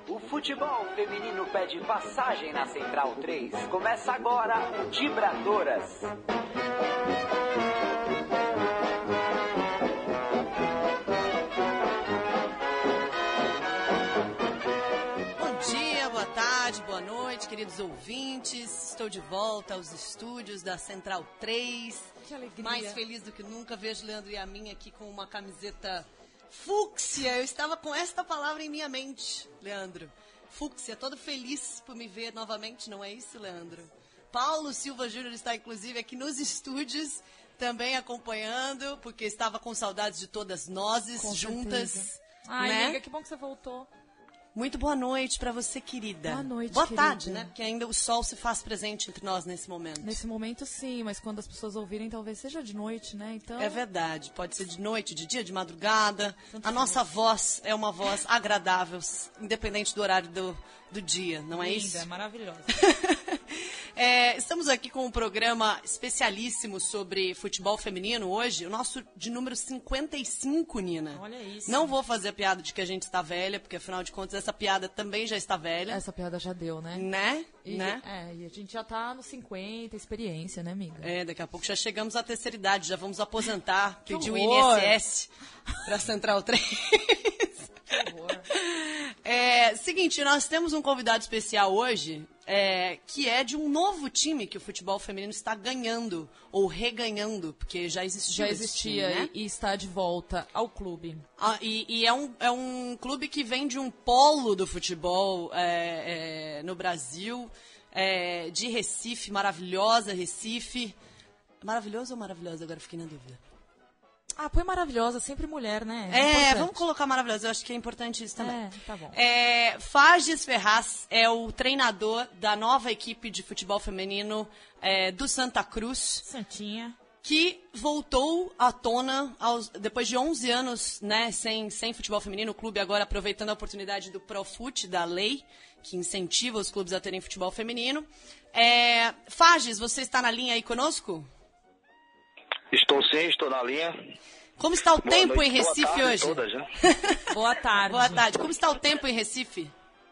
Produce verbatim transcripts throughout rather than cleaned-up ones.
O futebol feminino pede passagem na Central três. Começa agora o Dibradoras. Bom dia, boa tarde, boa noite, queridos ouvintes. Estou de volta aos estúdios da Central três. Que alegria. Mais feliz do que nunca. Vejo Leandro e a mim aqui com uma camiseta fúcsia. Eu estava com esta palavra em minha mente, Leandro. Fúcsia, todo feliz por me ver novamente, não é isso, Leandro? Paulo Silva Júnior está, inclusive, aqui nos estúdios, também acompanhando, porque estava com saudades de todas nós juntas. Certeza. Ai, né? amiga, que bom que você voltou. Muito boa noite para você, querida. Boa noite, Boa querida. tarde, né? Porque ainda o sol se faz presente entre nós nesse momento. Nesse momento, sim, mas quando as pessoas ouvirem, talvez seja de noite, né? Então... É verdade. Pode ser de noite, de dia, de madrugada. Tanto A nossa voz é uma voz agradável, independente do horário do, do dia, não é Linda, isso? é maravilhosa. É, estamos aqui com um programa especialíssimo sobre futebol feminino hoje, o nosso de número cinquenta e cinco, Nina. Olha isso. Não vou fazer a piada de que a gente está velha, porque afinal de contas essa piada também já está velha. Essa piada já deu, né? Né? E, né? É, e a gente já tá nos cinquenta, experiência, né, amiga? É, daqui a pouco já chegamos à terceira idade, já vamos aposentar, Que pedir o horror. I N S S para Central três. Que horror. É, seguinte, nós temos um convidado especial hoje, é, que é de um novo time que o futebol feminino está ganhando, ou reganhando, porque já existia. Já esse existia time, né? e, e está de volta ao clube. Ah, e e é, um, é um clube que vem de um polo do futebol é, é, no Brasil, é, de Recife, maravilhosa Recife. Maravilhoso ou maravilhosa? Agora fiquei na dúvida. Ah, põe maravilhosa, sempre mulher, né? É, importante. vamos colocar maravilhosa, eu acho que é importante isso também. É, tá bom. É, Fages Ferraz é o treinador da nova equipe de futebol feminino é, do Santa Cruz, Santinha. que voltou à tona aos, depois de onze anos, né, sem, sem futebol feminino. O clube agora aproveitando a oportunidade do Profut, da lei, que incentiva os clubes a terem futebol feminino. É, Fages, você está na linha aí conosco? Estou sim, estou na linha. Como está o Boa tempo noite, em Recife boa tarde hoje? Todas, né? Boa tarde. Boa tarde. Como está o tempo em Recife?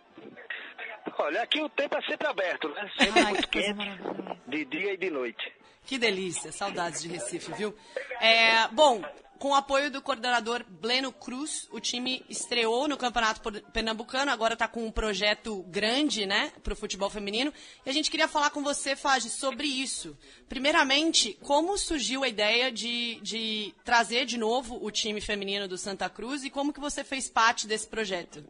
Olha, aqui o tempo é sempre aberto, né? Sempre Ai, muito que coisa quente, maravilhosa. de dia e de noite. Que delícia, saudades de Recife, viu? É, bom, com o apoio do coordenador Bleno Cruz, o time estreou no Campeonato Pernambucano, agora está com um projeto grande, né, para o futebol feminino. E a gente queria falar com você, Fages, sobre isso. Primeiramente, como surgiu a ideia de, de trazer de novo o time feminino do Santa Cruz e como que você fez parte desse projeto?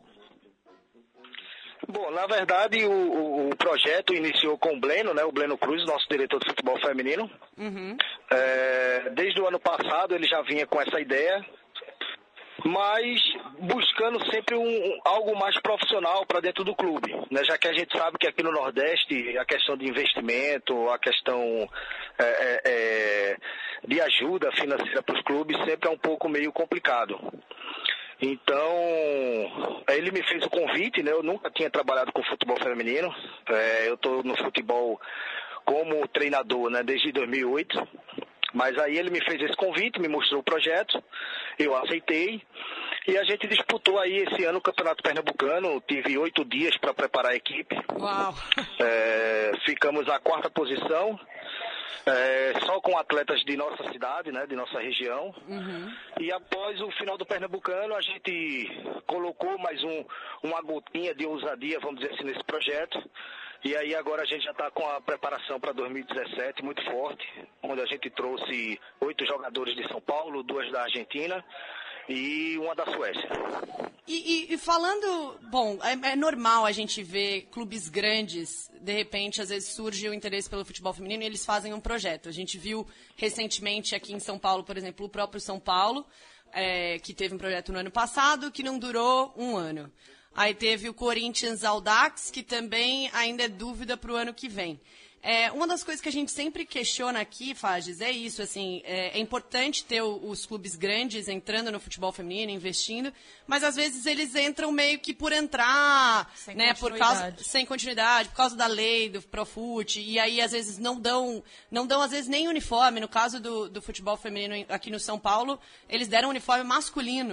Bom, na verdade, o, o, o projeto iniciou com o Bleno, né? O Bleno Cruz, nosso diretor de futebol feminino. Uhum. É, desde o ano passado ele já vinha com essa ideia, mas buscando sempre um, algo mais profissional para dentro do clube, né? Já que a gente sabe que aqui no Nordeste a questão de investimento, a questão é, é, é, de ajuda financeira para os clubes sempre é um pouco meio complicado. Então, ele me fez o convite, né? Eu nunca tinha trabalhado com futebol feminino. É, eu estou no futebol como treinador, né, desde dois mil e oito. Mas aí ele me fez esse convite, me mostrou o projeto, eu aceitei. E a gente disputou aí esse ano o Campeonato Pernambucano. Tive oito dias para preparar a equipe. Uau! É, ficamos na quarta posição. É, só com atletas de nossa cidade, né, de nossa região. Uhum. E após o final do Pernambucano, a gente colocou mais um, uma gotinha de ousadia, vamos dizer assim, nesse projeto. E aí agora a gente já está com a preparação para dois mil e dezessete muito forte, onde a gente trouxe oito jogadores de São Paulo, duas da Argentina e uma da Suécia. E, e, e falando, bom, é, é normal a gente ver clubes grandes, de repente, às vezes surge o interesse pelo futebol feminino e eles fazem um projeto. A gente viu recentemente aqui em São Paulo, por exemplo, o próprio São Paulo, é, que teve um projeto no ano passado que não durou um ano. Aí teve o Corinthians Audax, que também ainda é dúvida para o ano que vem. É, uma das coisas que a gente sempre questiona aqui, Fages, é isso, assim, é, é importante ter o, os clubes grandes entrando no futebol feminino, investindo, mas às vezes eles entram meio que por entrar, sem né, por causa, sem continuidade, por causa da lei, do Profut, e aí às vezes não dão, não dão às vezes nem uniforme. No caso do, do futebol feminino aqui no São Paulo, eles deram um uniforme masculino.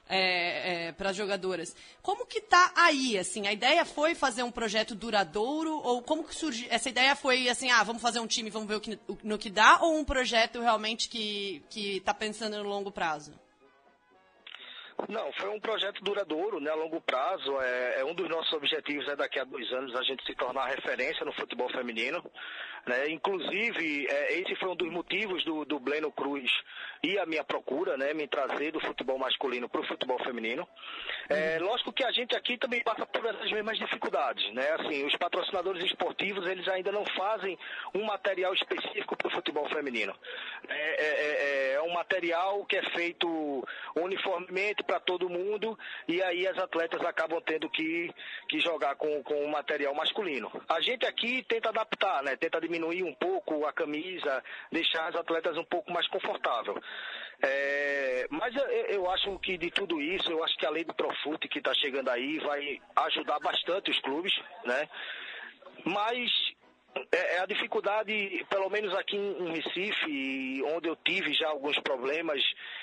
é, é, para as jogadoras. Como que tá aí, assim? A ideia foi fazer um projeto duradouro? Ou como que surgiu? Essa ideia foi assim, ah, vamos fazer um time, vamos ver o que, no que dá? Ou um projeto realmente que que tá pensando no longo prazo? Não, foi um projeto duradouro, né, a longo prazo. É, é um dos nossos objetivos é daqui a dois anos a gente se tornar referência no futebol feminino. Né? Inclusive, é, esse foi um dos motivos do, do Bleno Cruz e a minha procura, né, me trazer do futebol masculino para o futebol feminino. É, lógico que a gente aqui também passa por essas mesmas dificuldades, né? Assim, os patrocinadores esportivos, eles ainda não fazem um material específico para o futebol feminino. É, é, é um material que é feito uniformemente para todo mundo e aí as atletas acabam tendo que, que jogar com, com o material masculino. A gente aqui tenta adaptar, né? Tenta diminuir um pouco a camisa, deixar as atletas um pouco mais confortáveis. É, mas eu, eu acho que de tudo isso, eu acho que a lei do Profut que está chegando aí vai ajudar bastante os clubes, né? Mas é, é a dificuldade, pelo menos aqui em Recife, onde eu tive já alguns problemas,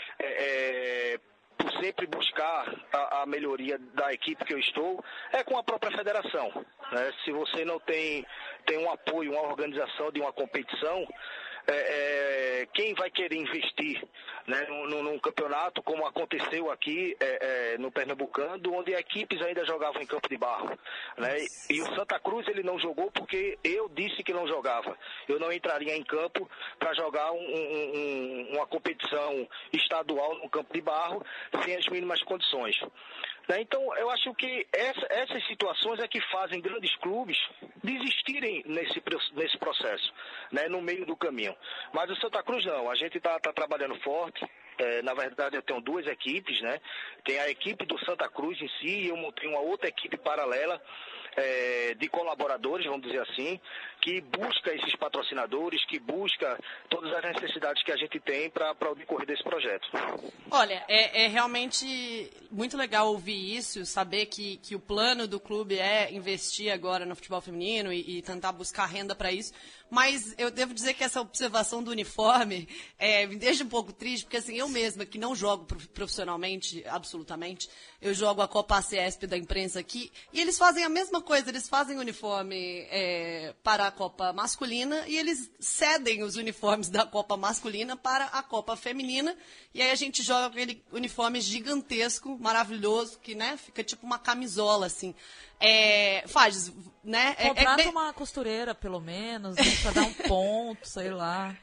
é, é, por sempre buscar a, a melhoria da equipe que eu estou, é com a própria federação. Né? Se você não tem, tem um apoio, uma organização de uma competição, É, é, quem vai querer investir, né, num, num campeonato como aconteceu aqui é, é, no Pernambucano, onde equipes ainda jogavam em campo de barro, né, e, e o Santa Cruz ele não jogou porque eu disse que não jogava. Eu não entraria em campo para jogar um, um, um, uma competição estadual no campo de barro sem as mínimas condições. Então, eu acho que essa, essas situações é que fazem grandes clubes desistirem nesse, nesse processo, né, no meio do caminho. Mas o Santa Cruz não, a gente está tá trabalhando forte. É, na verdade, eu tenho duas equipes, né? Tem a equipe do Santa Cruz em si e eu montei uma outra equipe paralela é, de colaboradores, vamos dizer assim, que busca esses patrocinadores, que busca todas as necessidades que a gente tem para o decorrer desse projeto. Olha, é, é realmente muito legal ouvir isso, saber que, que o plano do clube é investir agora no futebol feminino e, e tentar buscar renda para isso. Mas eu devo dizer que essa observação do uniforme é, me deixa um pouco triste, porque assim, eu mesma, que não jogo profissionalmente, absolutamente, eu jogo a Copa A C E S P da imprensa aqui, e eles fazem a mesma coisa, eles fazem uniforme é, para a Copa masculina, e eles cedem os uniformes da Copa masculina para a Copa feminina, e aí a gente joga aquele uniforme gigantesco, maravilhoso, que né, fica tipo uma camisola, assim. É, faz, né? Contrata é, é, uma costureira, pelo menos, né, pra dar um ponto, sei lá.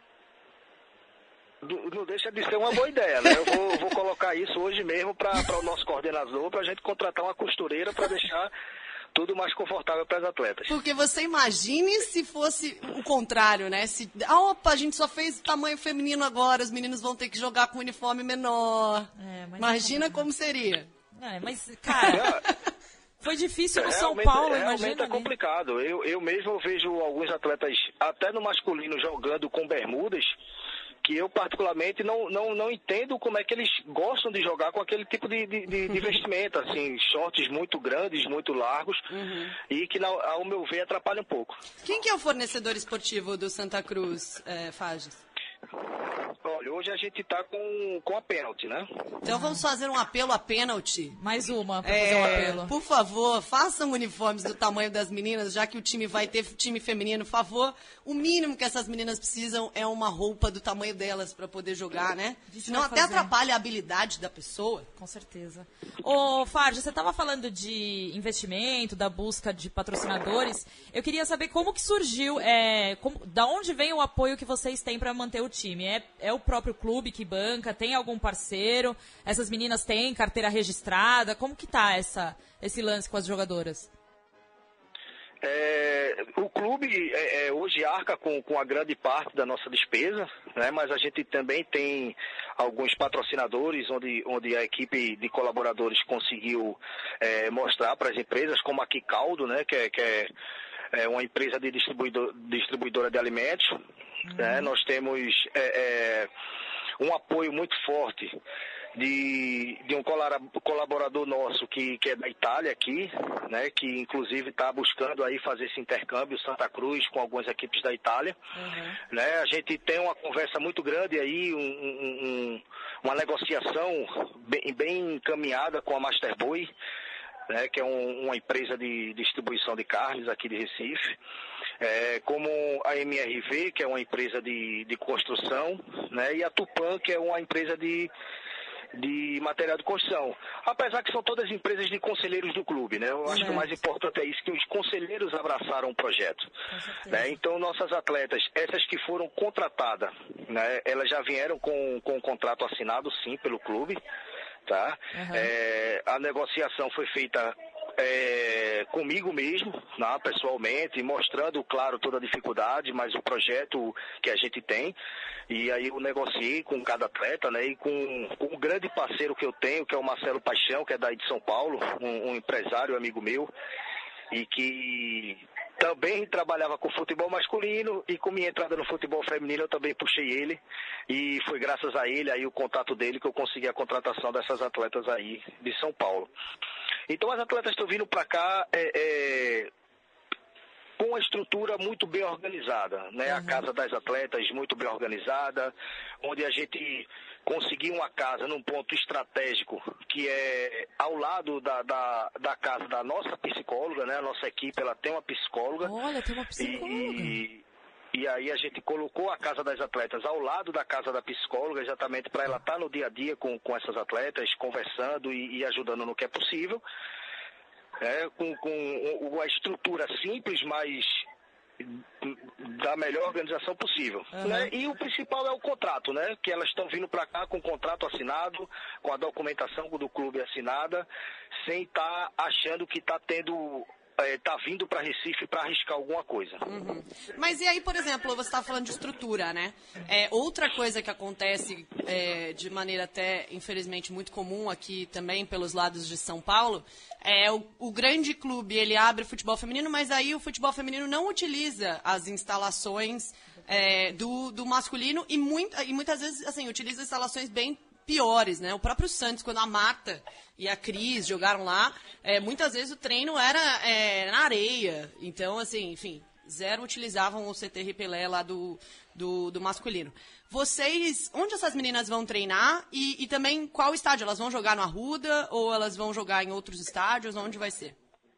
Não deixa de ser uma boa ideia, né? Eu vou, vou colocar isso hoje mesmo para o nosso coordenador, para a gente contratar uma costureira para deixar tudo mais confortável para as atletas. Porque você imagine se fosse o contrário, né? Se, opa, a gente só fez tamanho feminino agora, os meninos vão ter que jogar com uniforme menor. É, mas imagina não... como seria. É, mas, cara... Foi difícil no São realmente, Paulo, realmente imagina. É complicado. Eu, eu mesmo vejo alguns atletas, até no masculino, jogando com bermudas, que eu particularmente não, não, não entendo como é que eles gostam de jogar com aquele tipo de, de, de vestimenta, assim, shorts muito grandes, muito largos, uhum. e que, ao meu ver, atrapalha um pouco. Quem que é o fornecedor esportivo do Santa Cruz, é, Fages? Olha, hoje a gente tá com, com a pênalti, né? Então vamos fazer um apelo a pênalti. Mais uma para é, fazer um apelo. Por favor, façam uniformes do tamanho das meninas, já que o time vai ter time feminino. Por favor, o mínimo que essas meninas precisam é uma roupa do tamanho delas para poder jogar, né? Senão até atrapalha a habilidade da pessoa. Com certeza. Ô, Farja, você estava falando de investimento, da busca de patrocinadores. Eu queria saber como que surgiu, é, como, da onde vem o apoio que vocês têm para manter o time? É, é o próprio clube que banca? Tem algum parceiro? Essas meninas têm carteira registrada? Como que tá essa, esse lance com as jogadoras? É, o clube é, é, hoje arca com, com a grande parte da nossa despesa, né, mas a gente também tem alguns patrocinadores onde, onde a equipe de colaboradores conseguiu é, mostrar para as empresas, como a Quicaldo, né, que é, que é, é uma empresa de distribuidor, distribuidora de alimentos. Uhum. Né, nós temos é, é, um apoio muito forte de, de um colaborador nosso que, que é da Itália aqui, né, que inclusive está buscando aí fazer esse intercâmbio Santa Cruz com algumas equipes da Itália. Uhum. Né, a gente tem uma conversa muito grande aí, um, um, uma negociação bem, bem encaminhada com a Masterboy, né, que é um, uma empresa de distribuição de carnes aqui de Recife. É, como a M R V, que é uma empresa de, de construção, né, e a Tupã, que é uma empresa de, de material de construção. Apesar que são todas empresas de conselheiros do clube, né? Eu acho é. que o mais importante é isso, que os conselheiros abraçaram o projeto. Né? Então, nossas atletas, essas que foram contratadas, né, elas já vieram com, com um contrato assinado, sim, pelo clube. Tá? Uhum. É, a negociação foi feita É, comigo mesmo, né, pessoalmente, mostrando, claro, toda a dificuldade, mas o projeto que a gente tem. E aí eu negociei com cada atleta, né, e com, com um grande parceiro que eu tenho, que é o Marcelo Paixão, que é daí de São Paulo, um, um empresário, amigo meu, e que também trabalhava com futebol masculino, e com minha entrada no futebol feminino eu também puxei ele, e foi graças a ele, aí o contato dele, que eu consegui a contratação dessas atletas aí de São Paulo. Então as atletas estão vindo para cá é, é, com uma estrutura muito bem organizada, né? Uhum. A casa das atletas muito bem organizada, onde a gente conseguiu uma casa num ponto estratégico, que é ao lado da, da, da casa da nossa psicóloga, né? A nossa equipe, ela tem uma psicóloga. Olha, tem uma psicóloga. E, e aí a gente colocou a casa das atletas ao lado da casa da psicóloga, exatamente para ela estar no dia a dia com, com essas atletas, conversando e, e ajudando no que é possível. É, com, com uma estrutura simples, mas da melhor organização possível. Uhum. Né? E o principal é o contrato, né? Que elas estão vindo para cá com o contrato assinado, com a documentação do clube assinada, sem estar tá achando que está tendo... está vindo para Recife para arriscar alguma coisa. Uhum. Mas e aí, por exemplo, você está falando de estrutura, né? É, outra coisa que acontece é, de maneira até, infelizmente, muito comum aqui também pelos lados de São Paulo, é o, o grande clube, ele abre o futebol feminino, mas aí o futebol feminino não utiliza as instalações é, do, do masculino e, muito, e muitas vezes, assim, utiliza instalações bem piores, né? O próprio Santos, quando a Marta e a Cris jogaram lá, é, muitas vezes o treino era é, na areia. Então, assim, enfim, zero utilizavam o C T R Pelé lá do, do, do masculino. Vocês, onde essas meninas vão treinar e, e também qual estádio? Elas vão jogar no Arruda ou elas vão jogar em outros estádios? Onde vai ser?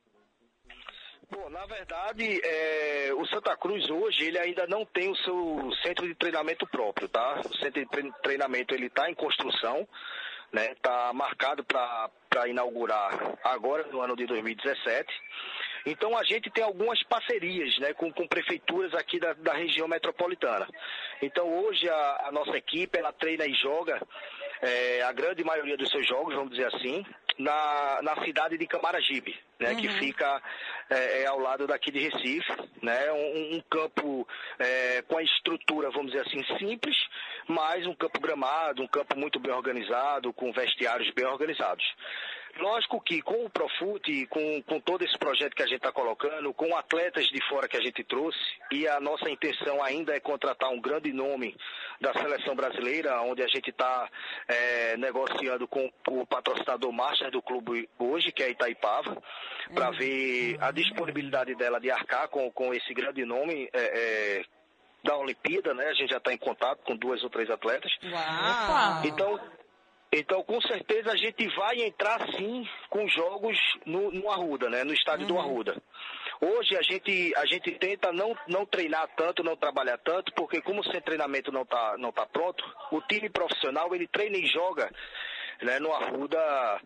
Bom, na verdade, é, o Santa Cruz hoje, ele ainda não tem o seu centro de treinamento próprio, tá? O centro de treinamento, ele está em construção, né? Está marcado para inaugurar agora, no ano de dois mil e dezessete. Então, a gente tem algumas parcerias, né, com, com prefeituras aqui da, da região metropolitana. Então, hoje, a, a nossa equipe, ela treina e joga é, a grande maioria dos seus jogos, vamos dizer assim, na, na cidade de Camaragibe, né, uhum. que fica é, ao lado daqui de Recife, né, um, um campo é, com a estrutura, vamos dizer assim, simples, mas um campo gramado, um campo muito bem organizado, com vestiários bem organizados. Lógico que com o Profute, com, com todo esse projeto que a gente está colocando, com atletas de fora que a gente trouxe, e a nossa intenção ainda é contratar um grande nome da seleção brasileira, onde a gente está é, negociando com o patrocinador master do clube hoje, que é a Itaipava, para ver a disponibilidade dela de arcar com, com esse grande nome é, é, da Olimpíada, né? A gente já está em contato com duas ou três atletas. Uau! Então... Então, com certeza, a gente vai entrar, sim, com jogos no, no Arruda, né? No estádio uhum. do Arruda. Hoje, a gente, a gente tenta não, não treinar tanto, não trabalhar tanto, porque como o centro de treinamento não está não tá pronto, o time profissional, ele treina e joga, né, no Arruda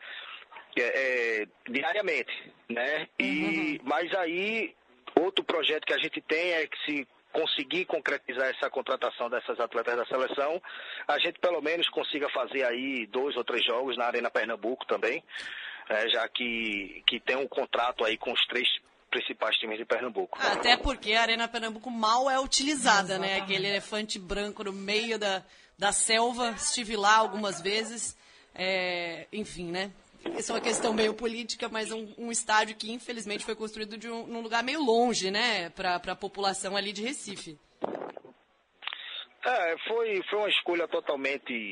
é, é, diariamente, né? E, uhum. Mas aí, outro projeto que a gente tem é que se conseguir concretizar essa contratação dessas atletas da seleção, a gente pelo menos consiga fazer aí dois ou três jogos na Arena Pernambuco também, é, já que, que tem um contrato aí com os três principais times de Pernambuco. Até porque a Arena Pernambuco mal é utilizada, exatamente, né? Aquele elefante branco no meio da, da selva, estive lá algumas vezes, é, enfim, né? Isso é uma questão meio política, mas um, um estádio que infelizmente foi construído de um, num lugar meio longe, né, para a população ali de Recife. É, foi, foi uma escolha totalmente,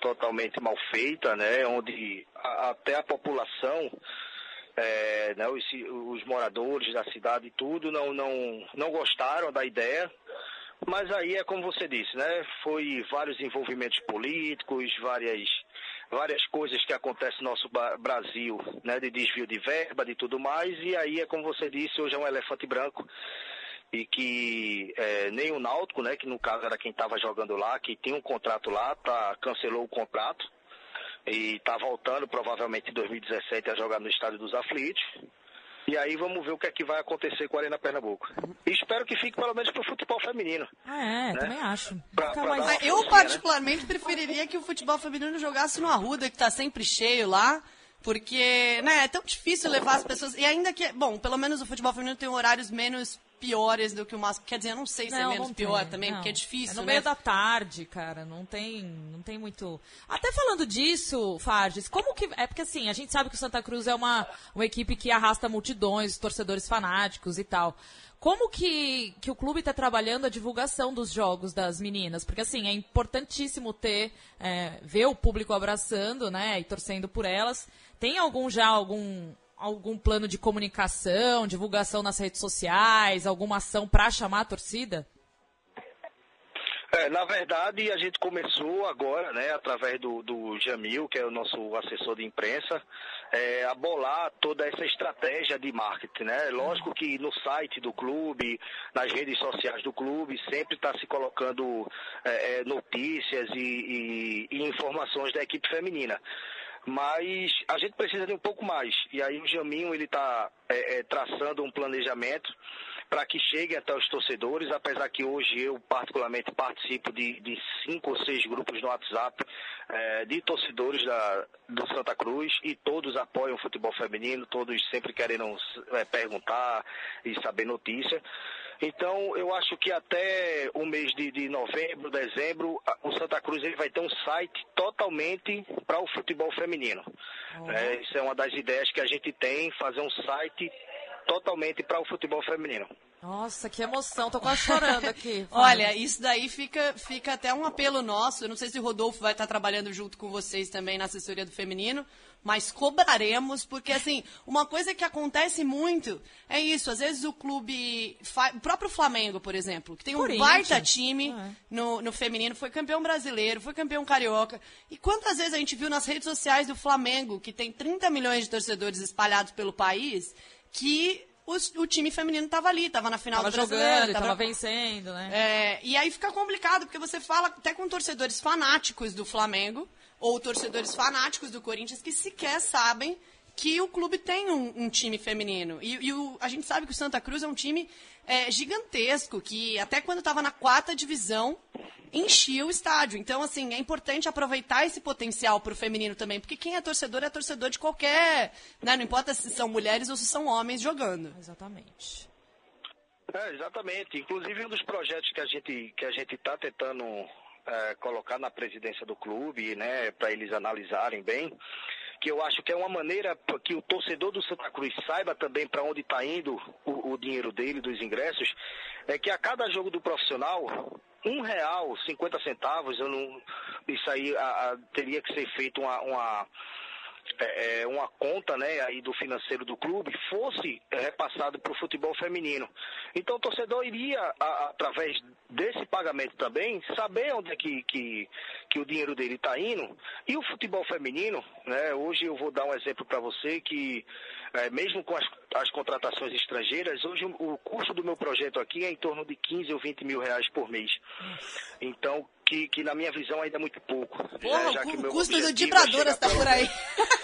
totalmente mal feita, né? Onde a, até a população, é, né? os, os moradores da cidade e tudo não, não, não gostaram da ideia. Mas aí é como você disse, né? Foi vários envolvimentos políticos, várias, várias coisas que acontecem no nosso Brasil, né? De desvio de verba, de tudo mais. E aí é como você disse, hoje é um elefante branco. E que é, nem o Náutico, né? Que no caso era quem estava jogando lá, que tinha um contrato lá, tá, cancelou o contrato. E está voltando provavelmente em dois mil e dezessete a jogar no Estádio dos Aflitos. E aí vamos ver o que é que vai acontecer com a Arena Pernambuco. E espero que fique pelo menos para o futebol feminino. Ah, é, né? também acho. Pra, pra Mas eu forcinha, particularmente né? preferiria que o futebol feminino jogasse no Arruda, que está sempre cheio lá. Porque, né, é tão difícil levar as pessoas... E ainda que, bom, pelo menos o futebol feminino tem horários menos piores do que o masculino. Quer dizer, eu não sei se não, é menos não pior tem, também, não. porque é difícil, é no né? meio da tarde, cara, não tem, não tem muito... Até falando disso, Farges, como que... É porque assim, a gente sabe que o Santa Cruz é uma, uma equipe que arrasta multidões, torcedores fanáticos e tal. Como que, que o clube está trabalhando a divulgação dos jogos das meninas? Porque, assim, é importantíssimo ter, é, ver o público abraçando, né, e torcendo por elas. Tem algum já, algum, algum plano de comunicação, divulgação nas redes sociais, alguma ação para chamar a torcida? É, na verdade, a gente começou agora, né, através do, do Jamil, que é o nosso assessor de imprensa, é, a bolar toda essa estratégia de marketing, né? Lógico que no site do clube, nas redes sociais do clube, sempre está se colocando é, é, notícias e, e, e informações da equipe feminina. Mas a gente precisa de um pouco mais. E aí o Jaminho, ele está é, é, traçando um planejamento para que chegue até os torcedores, apesar que hoje eu particularmente participo de, de cinco ou seis grupos no WhatsApp é, de torcedores da, do Santa Cruz, e todos apoiam o futebol feminino, todos sempre querendo é, perguntar e saber notícia. Então, eu acho que até o mês de, de novembro, dezembro, o Santa Cruz ele vai ter um site totalmente para o futebol feminino. Uhum. É, isso é uma das ideias que a gente tem, fazer um site totalmente para o futebol feminino. Nossa, que emoção, tô quase chorando aqui. Olha, isso daí fica, fica até um apelo nosso. Eu não sei se o Rodolfo vai estar trabalhando junto com vocês também na assessoria do feminino, mas cobraremos, porque assim, uma coisa que acontece muito é isso, às vezes o clube, fa... o próprio Flamengo, por exemplo, que tem um baita time ah, é. no, no feminino, foi campeão brasileiro, foi campeão carioca, e quantas vezes a gente viu nas redes sociais do Flamengo, que tem trinta milhões de torcedores espalhados pelo país, que o, o time feminino estava ali, estava na final tava do brasileiro. Jogando, tava vencendo, né? É, e aí fica complicado, porque você fala até com torcedores fanáticos do Flamengo, ou torcedores fanáticos do Corinthians, que sequer sabem que o clube tem um, um time feminino. E, e o, a gente sabe que o Santa Cruz é um time é, gigantesco, que até quando estava na quarta divisão, enchia o estádio. Então, assim, é importante aproveitar esse potencial para o feminino também, porque quem é torcedor é torcedor de qualquer... Né, não importa se são mulheres ou se são homens jogando. Exatamente. É, exatamente. Inclusive, um dos projetos que a gente que a gente está tentando é, colocar na presidência do clube, né, para eles analisarem bem, que eu acho que é uma maneira que o torcedor do Santa Cruz saiba também para onde está indo o, o dinheiro dele, dos ingressos, é que a cada jogo do profissional, um real, cinquenta centavos, eu não, isso aí a, a, teria que ser feito uma, uma, é, uma conta, né, aí do financeiro do clube, fosse repassado para o futebol feminino. Então o torcedor iria, a, através desse pagamento também, saber onde é que, que, que o dinheiro dele está indo. E o futebol feminino, né, hoje eu vou dar um exemplo para você que, é, mesmo com as, as contratações estrangeiras, hoje o, o custo do meu projeto aqui é em torno de quinze ou vinte mil reais por mês. Então, que, que na minha visão ainda é muito pouco. Porra, né, já o, que o meu custo do objetivo Dibradoras está é por aí.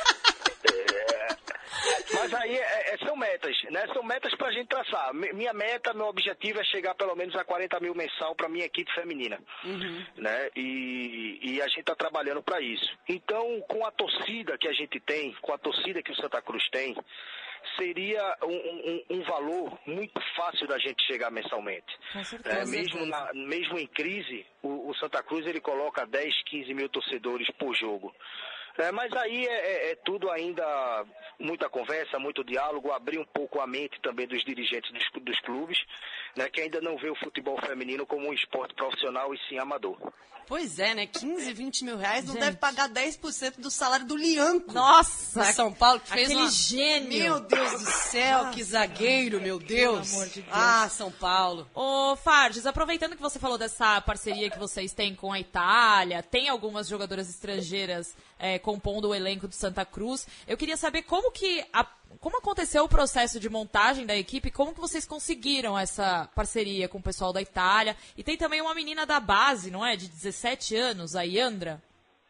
Mas aí é, é, são metas, né? São metas para a gente traçar. M- minha meta, meu objetivo é chegar pelo menos a quarenta mil mensal para minha equipe feminina, uhum. né? E, e a gente está trabalhando para isso. Então, com a torcida que a gente tem, com a torcida que o Santa Cruz tem, seria um, um, um valor muito fácil da gente chegar mensalmente. Com certeza, é, mesmo, na, mesmo em crise, o, o Santa Cruz ele coloca dez, quinze mil torcedores por jogo. É, mas aí é, é, é tudo ainda muita conversa, muito diálogo, abrir um pouco a mente também dos dirigentes dos, dos clubes, né, que ainda não vê o futebol feminino como um esporte profissional e sim amador. Pois é, né? quinze, vinte mil reais não Gente. deve pagar dez por cento do salário do Lianco. Nossa! De São Paulo, que fez Aquele uma... gênio! Meu Deus do céu, Nossa. que zagueiro, meu Deus. Pelo amor de Deus. Ah, São Paulo. Ô, Farges, aproveitando que você falou dessa parceria que vocês têm com a Itália, tem algumas jogadoras estrangeiras é, compondo o elenco do Santa Cruz, eu queria saber como que a, como aconteceu o processo de montagem da equipe, como que vocês conseguiram essa parceria com o pessoal da Itália, e tem também uma menina da base, não é? De dezessete anos, a Yandra.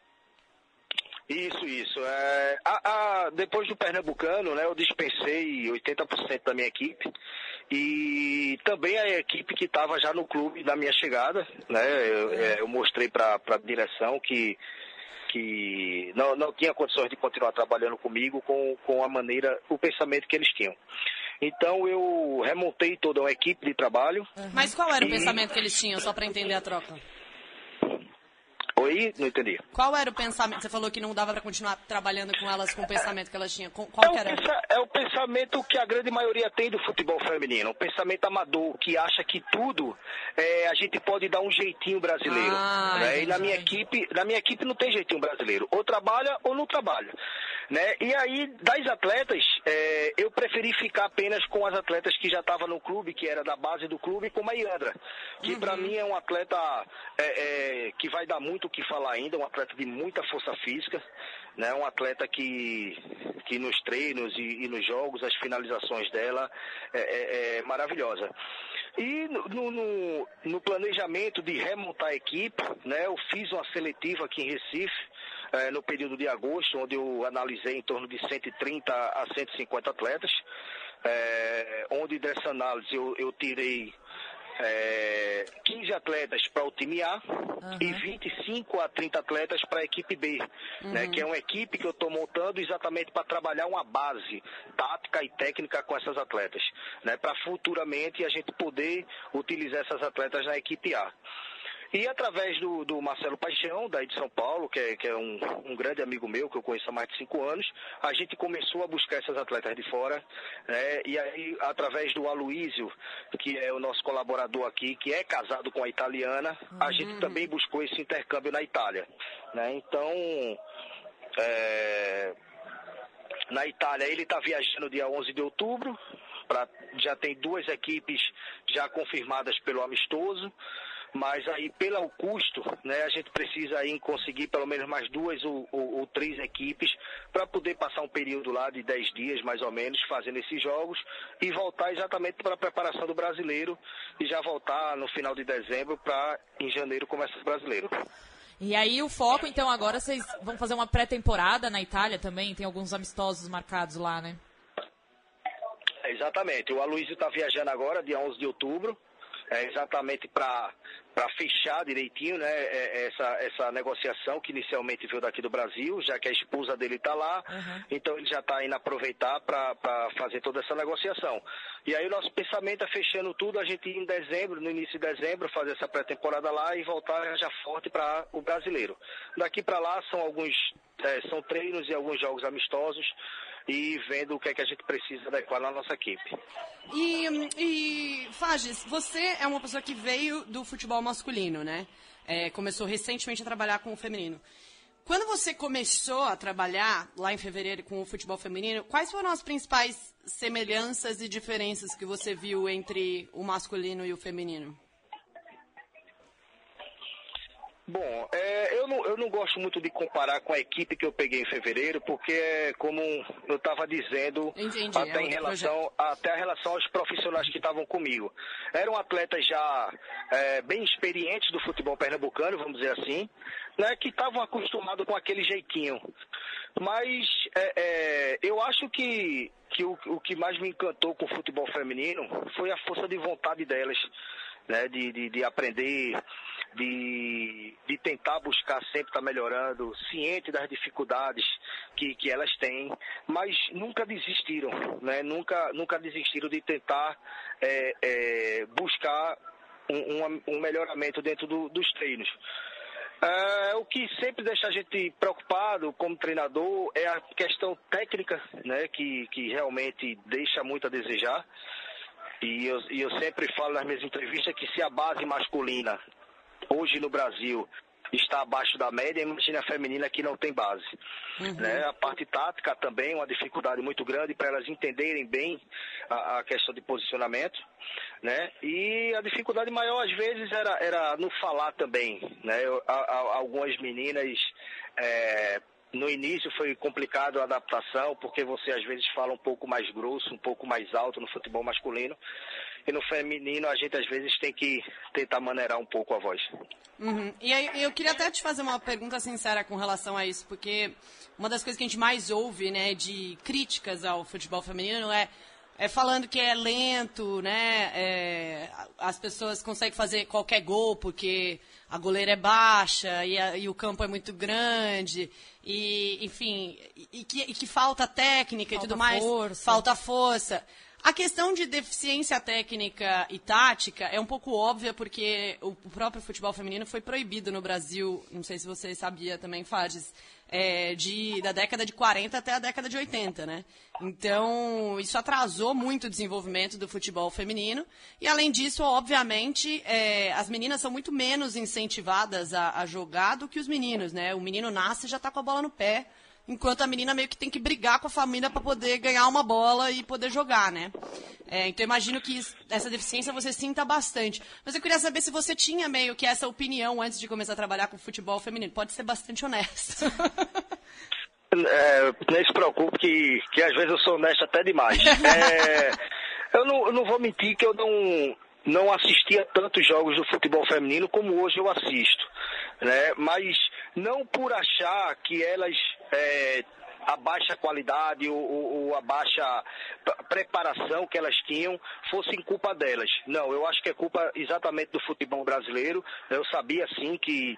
Isso, isso. É, a, a, depois do Pernambucano, né, eu dispensei oitenta por cento da minha equipe e também a equipe que estava já no clube da minha chegada, né, eu, eu mostrei para a direção que, que não, não tinha condições de continuar trabalhando comigo com, com a maneira, o pensamento que eles tinham. Então eu remontei toda uma equipe de trabalho. Mas qual era o e... pensamento que eles tinham, só para entender a troca? Oi? Não entendi. Qual era o pensamento? Você falou que não dava para continuar trabalhando com elas com o pensamento que elas tinham. Qual É que o, era? pensa, é o pensamento que a grande maioria tem do futebol feminino. Um pensamento amador, que acha que tudo é, a gente pode dar um jeitinho brasileiro. Ah, né? entendi, E na minha, entendi. equipe, na minha equipe não tem jeitinho brasileiro. Ou trabalha ou não trabalha. Né? E aí, das atletas, é, eu preferi ficar apenas com as atletas que já estavam no clube, que era da base do clube, como a Yandra, que Uhum. para mim é um atleta é, é, que vai dar muito o que falar ainda, um atleta de muita força física, né? Um atleta que, que nos treinos e, e nos jogos, as finalizações dela é, é, é maravilhosa. E no, no, no planejamento de remontar a equipe, né, eu fiz uma seletiva aqui em Recife, É, no período de agosto, onde eu analisei em torno de cento e trinta a cento e cinquenta atletas, é, onde dessa análise eu, eu tirei é, quinze atletas para o time A uhum. e vinte e cinco a trinta atletas para a equipe B, uhum. né, que é uma equipe que eu estou montando exatamente para trabalhar uma base tática e técnica com essas atletas, né, para futuramente a gente poder utilizar essas atletas na equipe A. E através do, do Marcelo Paixão, daí de São Paulo, que é, que é um, um grande amigo meu, que eu conheço há mais de cinco anos, a gente começou a buscar essas atletas de fora, né? E aí, através do Aloísio, que é o nosso colaborador aqui, que é casado com a italiana, uhum. a gente também buscou esse intercâmbio na Itália, né? Então, é, na Itália, ele está viajando dia onze de outubro, pra, já tem duas equipes já confirmadas pelo amistoso, mas aí pelo custo, né, a gente precisa aí conseguir pelo menos mais duas ou, ou, ou três equipes para poder passar um período lá de dez dias mais ou menos fazendo esses jogos e voltar exatamente para a preparação do brasileiro e já voltar no final de dezembro para em janeiro começar o brasileiro. E aí o foco, então, agora vocês vão fazer uma pré-temporada na Itália também, tem alguns amistosos marcados lá, né? É, exatamente, o Aloísio está viajando agora, dia onze de outubro, é exatamente para para fechar direitinho, né, essa, essa negociação que inicialmente veio daqui do Brasil, já que a esposa dele está lá, uhum. então ele já está indo aproveitar para fazer toda essa negociação. E aí o nosso pensamento é fechando tudo, a gente ir em dezembro, no início de dezembro, fazer essa pré-temporada lá e voltar já forte para o brasileiro. Daqui para lá são alguns é, são treinos e alguns jogos amistosos, e vendo o que é que a gente precisa adequar na nossa equipe. E, e Fages, você é uma pessoa que veio do futebol masculino, né? É, começou recentemente a trabalhar com o feminino. Quando você começou a trabalhar lá em fevereiro com o futebol feminino, quais foram as principais semelhanças e diferenças que você viu entre o masculino e o feminino? Bom, é, eu, não, eu não gosto muito de comparar com a equipe que eu peguei em fevereiro, porque é como eu estava dizendo, Entendi, até, é em relação, até a relação aos profissionais que estavam comigo. Eram atletas já é, bem experientes do futebol pernambucano, vamos dizer assim, né, que estavam acostumados com aquele jeitinho. Mas é, é, eu acho que, que o, o que mais me encantou com o futebol feminino foi a força de vontade delas, né, de, de, de aprender, de, de tentar buscar sempre estar melhorando, ciente das dificuldades que, que elas têm, mas nunca desistiram, né, nunca, nunca desistiram de tentar é, é, buscar um, um, um melhoramento dentro do, dos treinos. É, o que sempre deixa a gente preocupado como treinador é a questão técnica, né, que, que realmente deixa muito a desejar. E eu, e eu sempre falo nas minhas entrevistas que se a base masculina hoje no Brasil está abaixo da média, imagina a feminina que não tem base. Uhum. Né? A parte tática também é uma dificuldade muito grande para elas entenderem bem a, a questão de posicionamento. Né? E a dificuldade maior às vezes era, era no falar também. Né? Eu, a, a, algumas meninas... É, no início foi complicado a adaptação, porque você às vezes fala um pouco mais grosso, um pouco mais alto no futebol masculino. E no feminino a gente às vezes tem que tentar maneirar um pouco a voz. Uhum. E aí, eu queria até te fazer uma pergunta sincera com relação a isso, porque uma das coisas que a gente mais ouve, né, de críticas ao futebol feminino é, é falando que é lento, né, é, as pessoas conseguem fazer qualquer gol porque a goleira é baixa e, a, e o campo é muito grande, e, enfim, e que, e que falta técnica falta e tudo mais, força. falta força. A questão de deficiência técnica e tática é um pouco óbvia, porque o próprio futebol feminino foi proibido no Brasil, não sei se você sabia também, Farges, é, de, da década de quarenta até a década de oitenta, né? Então, isso atrasou muito o desenvolvimento do futebol feminino. E, além disso, obviamente, é, as meninas são muito menos incentivadas a, a jogar do que os meninos, né? O menino nasce e já está com a bola no pé, enquanto a menina meio que tem que brigar com a família para poder ganhar uma bola e poder jogar, né? É, então, imagino que isso, essa deficiência você sinta bastante. Mas eu queria saber se você tinha meio que essa opinião antes de começar a trabalhar com futebol feminino. Pode ser bastante honesto. É, nem se preocupe que, que às vezes eu sou honesto até demais. É, eu, não, eu não vou mentir que eu não, não assistia tantos jogos do futebol feminino como hoje eu assisto. Né? Mas não por achar que elas... É, a baixa qualidade ou, ou, ou a baixa preparação que elas tinham fosse culpa delas. Não, eu acho que é culpa exatamente do futebol brasileiro. Eu sabia sim que,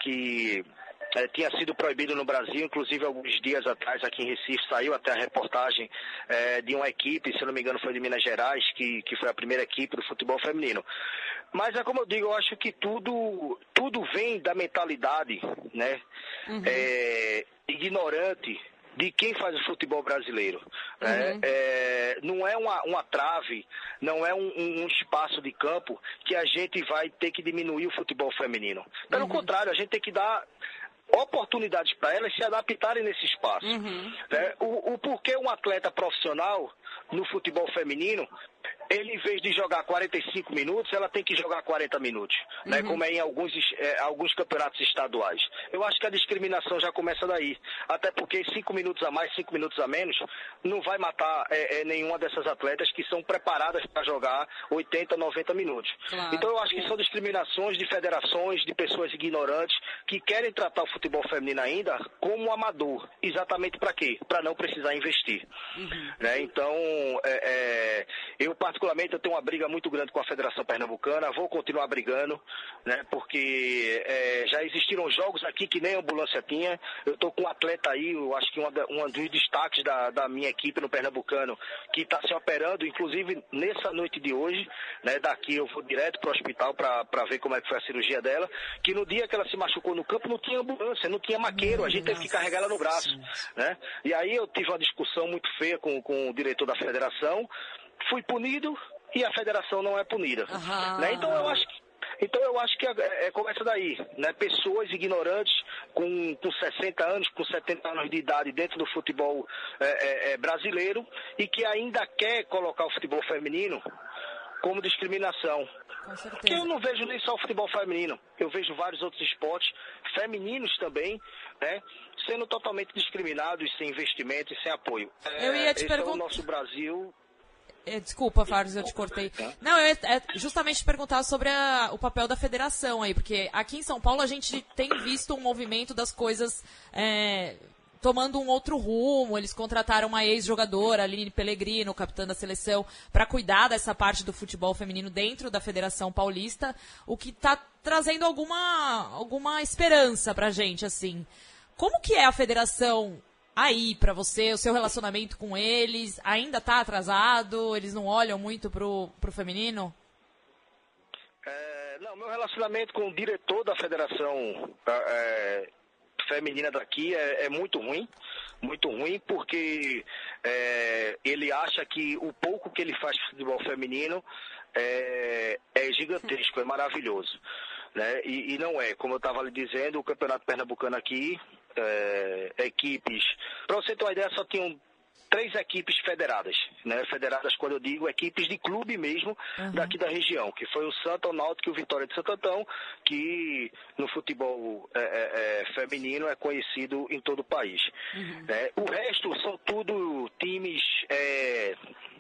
que é, tinha sido proibido no Brasil, inclusive alguns dias atrás aqui em Recife saiu até a reportagem é, de uma equipe, se não me engano foi de Minas Gerais, que, que foi a primeira equipe do futebol feminino. Mas é como eu digo, eu acho que tudo, tudo vem da mentalidade, né? Uhum. É, ignorante de quem faz o futebol brasileiro. Uhum. Né? É, não é uma, uma trave, não é um, um espaço de campo que a gente vai ter que diminuir o futebol feminino. Pelo uhum. contrário, a gente tem que dar oportunidades para elas se adaptarem nesse espaço. Uhum. Né? O, o porquê um atleta profissional no futebol feminino, ele, em vez de jogar quarenta e cinco minutos, ela tem que jogar quarenta minutos, uhum. né? Como é em alguns, é, alguns campeonatos estaduais. Eu acho que a discriminação já começa daí. Até porque cinco minutos a mais, cinco minutos a menos, não vai matar é, é, nenhuma dessas atletas que são preparadas para jogar oitenta, noventa minutos. Claro. Então eu acho que são discriminações de federações, de pessoas ignorantes, que querem tratar o futebol feminino ainda como amador. Exatamente para quê? Para não precisar investir. Uhum. Né? Então, é, é, eu particularmente eu tenho uma briga muito grande com a Federação Pernambucana, vou continuar brigando, né, porque é, já existiram jogos aqui que nem a ambulância tinha. Eu estou com um atleta aí, eu acho que uma, um dos destaques da, da minha equipe no Pernambucano, que está se operando, inclusive nessa noite de hoje, né, daqui eu vou direto para o hospital para ver como é que foi a cirurgia dela, que no dia que ela se machucou no campo não tinha ambulância, não tinha maqueiro, a gente teve que carregar ela no braço. Né? E aí eu tive uma discussão muito feia com, com o diretor da federação, fui punido e a federação não é punida. Uhum. Né? Então eu acho que, então eu acho que é, é, começa daí, né? Pessoas ignorantes com, com sessenta anos, com setenta anos de idade dentro do futebol é, é, é, brasileiro e que ainda quer colocar o futebol feminino como discriminação. Porque eu não vejo nem só o futebol feminino, eu vejo vários outros esportes femininos também, né, sendo totalmente discriminados, sem investimento e sem apoio. Eu ia te Esse perguntar... é o nosso Brasil... Desculpa, Farges, eu te cortei. Não, eu ia é, justamente te perguntar sobre a, o papel da federação aí, porque aqui em São Paulo a gente tem visto um movimento das coisas é, tomando um outro rumo. Eles contrataram uma ex-jogadora, Aline Pellegrino, capitã da seleção, para cuidar dessa parte do futebol feminino dentro da Federação Paulista, o que está trazendo alguma, alguma esperança pra gente, assim. Como que é a federação aí para você, o seu relacionamento com eles? Ainda está atrasado? Eles não olham muito pro, pro feminino? É, É, não, meu relacionamento com o diretor da Federação é, Feminina daqui é, é muito ruim, muito ruim, porque é, ele acha que o pouco que ele faz de futebol feminino é, é gigantesco, é maravilhoso. Né? E, e não é, como eu estava lhe dizendo, o Campeonato Pernambucano aqui, é, equipes, para você ter uma ideia, só tinham três equipes federadas, né? Federadas, quando eu digo, equipes de clube mesmo, uhum. daqui da região, que foi o Santa, o Náutico e o Vitória de Santo Antão, que no futebol é, é, é, feminino é conhecido em todo o país. Uhum. É, o resto são tudo times é,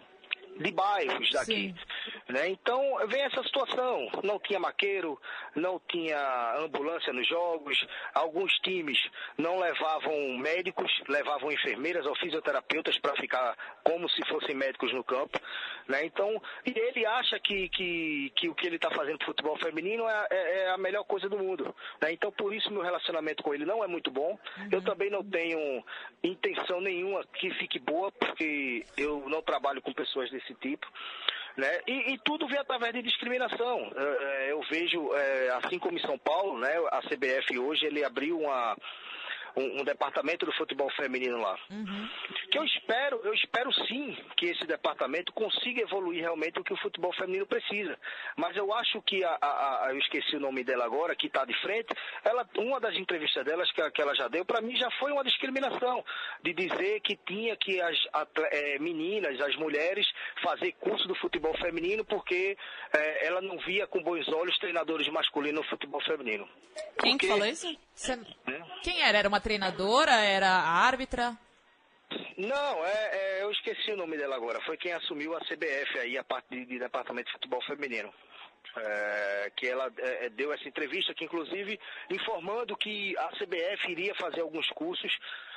de bairros daqui. Né? Então, vem essa situação. Não tinha maqueiro, não tinha ambulância nos jogos, alguns times não levavam médicos, levavam enfermeiras ou fisioterapeutas para ficar como se fossem médicos no campo. Né? Então, e ele acha que, que, que o que ele está fazendo para o futebol feminino é, é, é a melhor coisa do mundo. Né? Então, por isso, meu relacionamento com ele não é muito bom. Uhum. Eu também não tenho intenção nenhuma que fique boa, porque eu não trabalho com pessoas desse tipo. Né? E, e tudo vem através de discriminação. Eu, eu vejo, assim como em São Paulo, né, a C B F hoje ele abriu uma, um, um departamento do futebol feminino lá. Uhum. Que eu espero, eu espero sim que esse departamento consiga evoluir realmente o que o futebol feminino precisa. Mas eu acho que a, a, a eu esqueci o nome dela agora, que está de frente, ela, uma das entrevistas delas que, que ela já deu, para mim já foi uma discriminação, de dizer que tinha que as é, meninas, as mulheres, fazer curso do futebol feminino porque é, ela não via com bons olhos treinadores masculinos no futebol feminino. Quem porque, que falou isso? Você... Né? Quem era? Era uma treinadora? Era a árbitra? Não, é, é, eu esqueci o nome dela agora. Foi quem assumiu a C B F aí, a parte de, de Departamento de Futebol Feminino. É, que ela é, deu essa entrevista, que inclusive informando que a C B F iria fazer alguns cursos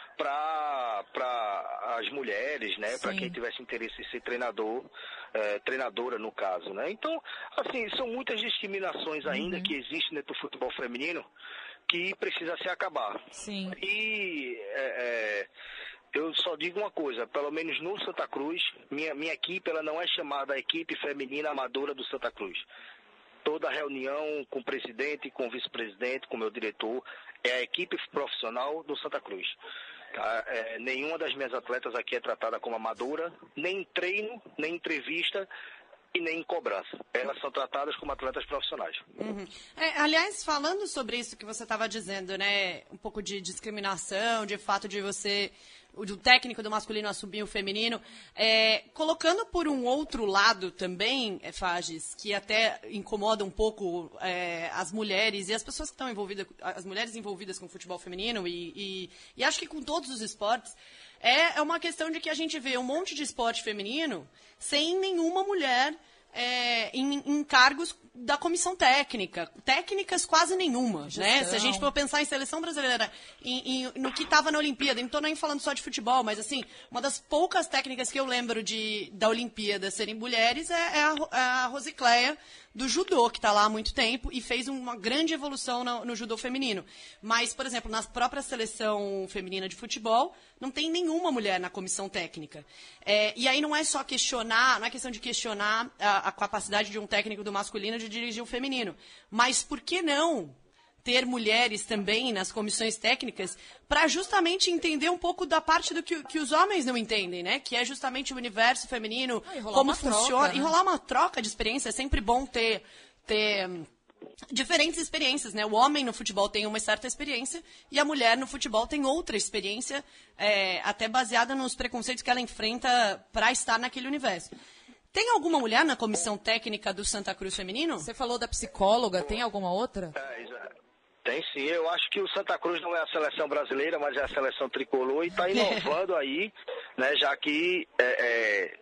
para para as mulheres, né, para quem tivesse interesse em ser treinador, é, treinadora no caso, né. Então, assim, são muitas discriminações ainda uhum. que existem dentro do futebol feminino que precisa se acabar. Sim. E é, é, eu só digo uma coisa, pelo menos no Santa Cruz, minha, minha equipe ela não é chamada equipe feminina amadora do Santa Cruz. Toda reunião com o presidente, com o vice-presidente, com o meu diretor, é a equipe profissional do Santa Cruz. Tá? É, nenhuma das minhas atletas aqui é tratada como amadora, nem em treino, nem em entrevista e nem em cobrança. Elas são tratadas como atletas profissionais. Uhum. É, aliás, falando sobre isso que você estava dizendo, né, um pouco de discriminação, de fato de você, o técnico do masculino assumir o feminino, é, colocando por um outro lado também, é, Fages, que até incomoda um pouco é, as mulheres e as pessoas que estão envolvidas, as mulheres envolvidas com o futebol feminino e, e, e acho que com todos os esportes, é, é uma questão de que a gente vê um monte de esporte feminino sem nenhuma mulher é, em, em cargos da comissão técnica, técnicas quase nenhuma, né? Se a gente for pensar em seleção brasileira, em, em, no que estava na Olimpíada, não estou nem falando só de futebol, mas assim, uma das poucas técnicas que eu lembro de, da Olimpíada serem mulheres é, é a, a Rosicléia do judô, que está lá há muito tempo e fez uma grande evolução no, no judô feminino. Mas, por exemplo, na própria seleção feminina de futebol, não tem nenhuma mulher na comissão técnica. É, e aí não é só questionar, não é questão de questionar a, a capacidade de um técnico do masculino de dirigir o feminino. Mas por que não ter mulheres também nas comissões técnicas para justamente entender um pouco da parte do que, que os homens não entendem, né? Que é justamente o universo feminino, ah, como funciona. Troca, né? Enrolar uma troca de experiência, é sempre bom ter, ter diferentes experiências, né? O homem no futebol tem uma certa experiência e a mulher no futebol tem outra experiência, é, até baseada nos preconceitos que ela enfrenta para estar naquele universo. Tem alguma mulher na comissão técnica do Santa Cruz feminino? Você falou da psicóloga, tem alguma outra? É, tem sim, eu acho que o Santa Cruz não é a seleção brasileira, mas é a seleção tricolor e está inovando aí, né, já que é, é,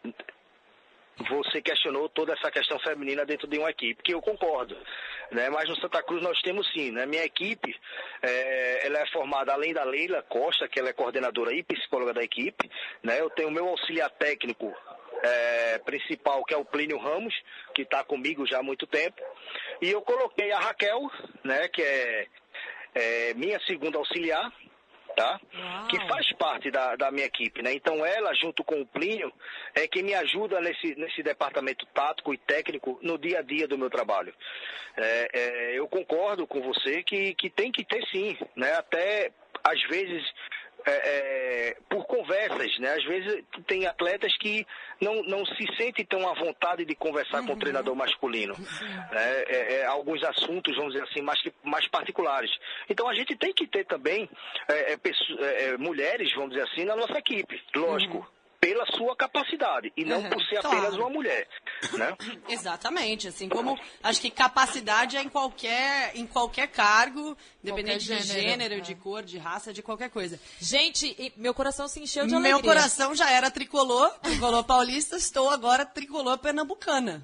você questionou toda essa questão feminina dentro de uma equipe, que eu concordo, né, mas no Santa Cruz nós temos sim, né, minha equipe, é, ela é formada além da Leila Costa, que ela é coordenadora e psicóloga da equipe, né, eu tenho o meu auxiliar técnico, É, principal, que é o Plínio Ramos, que está comigo já há muito tempo, e eu coloquei a Raquel, né, que é, é minha segunda auxiliar, tá? Uau. Que faz parte da, da minha equipe, né? Então ela, junto com o Plínio, é quem me ajuda nesse, nesse departamento tático e técnico no dia a dia do meu trabalho. É, é, eu concordo com você que, que tem que ter sim, né? Até, às vezes... É, é, por conversas, né? Às vezes tem atletas que não, não se sentem tão à vontade de conversar uhum. com o treinador masculino. Né? É, é, alguns assuntos, vamos dizer assim, mais, mais particulares. Então a gente tem que ter também é, é, pessoas, é, mulheres, vamos dizer assim, na nossa equipe, lógico. Uhum. Pela sua capacidade e não uhum, por ser claro. apenas uma mulher, né? Exatamente, assim como acho que capacidade é em qualquer, em qualquer cargo, independente de gênero, é. de cor, de raça, de qualquer coisa. Gente, meu coração se encheu de meu alegria. Meu coração já era tricolor, tricolor paulista, estou agora tricolor pernambucana.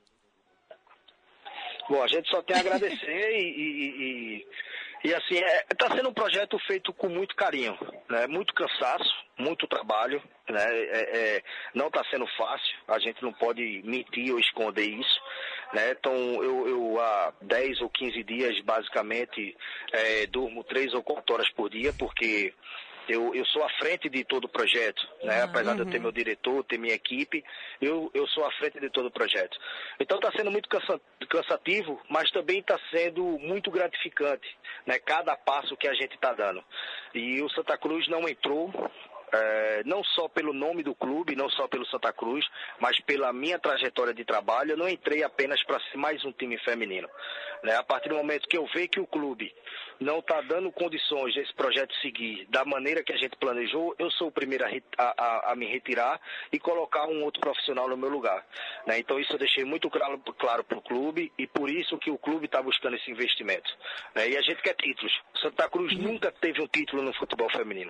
Bom, a gente só tem a agradecer e... e, e... E assim, está é, sendo um projeto feito com muito carinho, né? Muito cansaço, muito trabalho, né? É, é, não está sendo fácil, a gente não pode mentir ou esconder isso, né? Então eu, eu há dez ou quinze dias basicamente é, durmo três ou quatro horas por dia, porque eu, eu sou à frente de todo o projeto, né? Apesar uhum. de eu ter meu diretor, ter minha equipe, eu, eu sou à frente de todo o projeto. Então está sendo muito cansa, cansativo, mas também está sendo muito gratificante, né? Cada passo que a gente está dando. E o Santa Cruz não entrou, é, não só pelo nome do clube, não só pelo Santa Cruz, mas pela minha trajetória de trabalho. Eu não entrei apenas para ser mais um time feminino, né? A partir do momento que eu vejo que o clube não está dando condições desse projeto seguir da maneira que a gente planejou, eu sou o primeiro a, a, a me retirar e colocar um outro profissional no meu lugar, né? Então isso eu deixei muito claro, claro para o clube e por isso que o clube está buscando esse investimento, né? E a gente quer títulos. Santa Cruz uhum. nunca teve um título no futebol feminino.